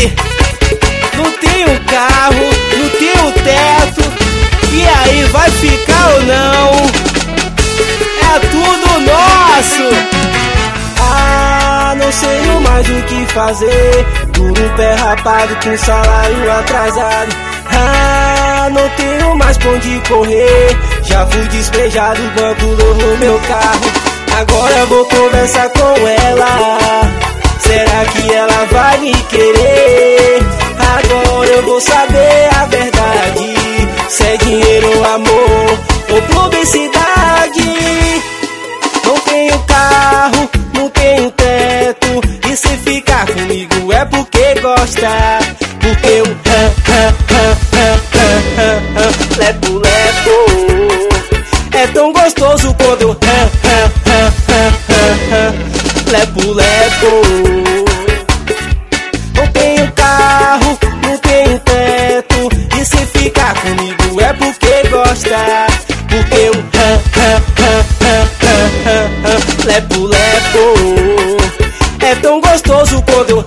aí? Não tenho carro, não tenho teto. E aí, vai ficar ou não? É tudo nosso. Ah, não sei mais o que fazer. Duro pé rapado com salário atrasado. Ah, não tenho mais pra onde correr. Já fui despejado, o banco levou meu carro. Agora vou conversar com ela. Será que ela vai me querer? Agora eu vou saber a verdade. Se é dinheiro ou amor ou publicidade. Não tenho carro, não tenho teto. E se ficar comigo é porque gosta. Porque eu lepo, lepo. É tão gostoso quando eu lepo, lepo. Não tenho carro, não tenho teto. E se ficar comigo é porque gosta. Porque eu lepo, lepo. É tão gostoso quando eu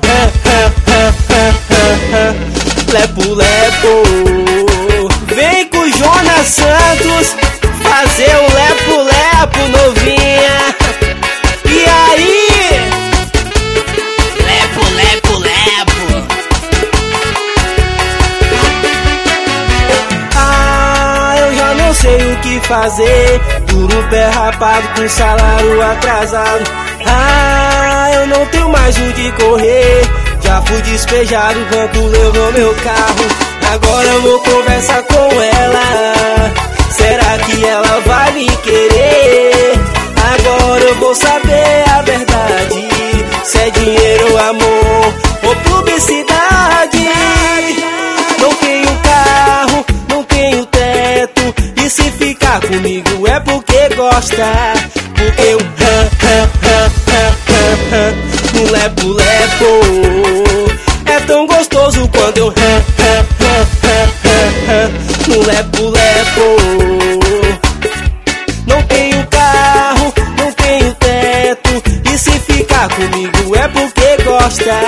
lepo, lepo. Vem com o Jonas Santos fazer o lepo, lepo, novinha. E aí? Lepo, lepo, lepo. Ah, eu já não sei o que fazer. Duro pé rapado com salário atrasado. Ah, eu não tenho mais onde correr. Já fui despejado, o banco levou meu carro. Agora eu vou conversar com ela. Será que ela vai me querer? Agora eu vou saber a verdade. Se é dinheiro, amor ou publicidade. Não tenho carro, não tenho teto. E se ficar comigo é porque gosta. Porque eu no lepo, lepo. É tão gostoso quando eu no lepo, lepo. Não tenho carro, não tenho teto. E se ficar comigo é porque gosta.